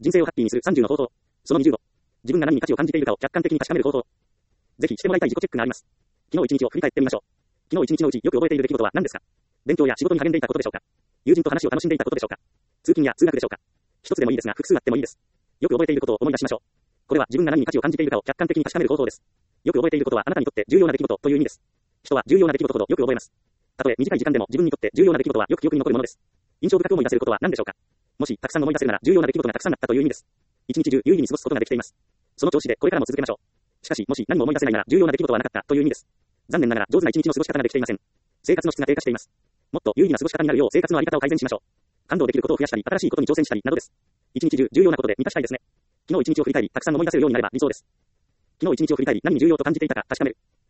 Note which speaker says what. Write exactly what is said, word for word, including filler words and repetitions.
Speaker 1: 人生をハッピーにするさんじゅうの方法。そのにじゅうご。自分が何に価値を感じているかを客観的に確かめる方法。ぜひしてもらいたい自己チェックがあります。昨日一日を振り返ってみましょう。昨日一日のうちよく覚えている出来事は何ですか？勉強や仕事に励んでいたことでしょうか？友人と話を楽しんでいたことでしょうか？通勤や通学でしょうか？一つでもいいですが複数あってもいいです。よく覚えていることを思い出しましょう。これは自分が何に価値を感じているかを客観的に確かめる方法です。よく覚えていることはあなたにとって重要な出来事という意味です。人は重要な出来事ほどよく覚えます。たとえ短い時間でも自分にとって重要な出来事はよく記憶に残るものです。印象深く思い出せることは何でしょうか？もし、たくさん思い出せるなら重要な出来事がたくさんあったという意味です。一日中有意義に過ごすことができています。その調子でこれからも続けましょう。しかし、もし何も思い出せないなら重要な出来事はなかったという意味です。残念ながら上手な一日の過ごし方ができていません。生活の質が低下しています。もっと有意義な過ごし方になるよう生活のあり方を改善しましょう。感動できることを増やしたり、新しいことに挑戦したりなどです。一日中重要なことで満たしたいですね。昨日一日を振り返り、たくさん思い出せるようになれば理想です。昨日一日を振り返り、何に重要と感じていたか確かめる。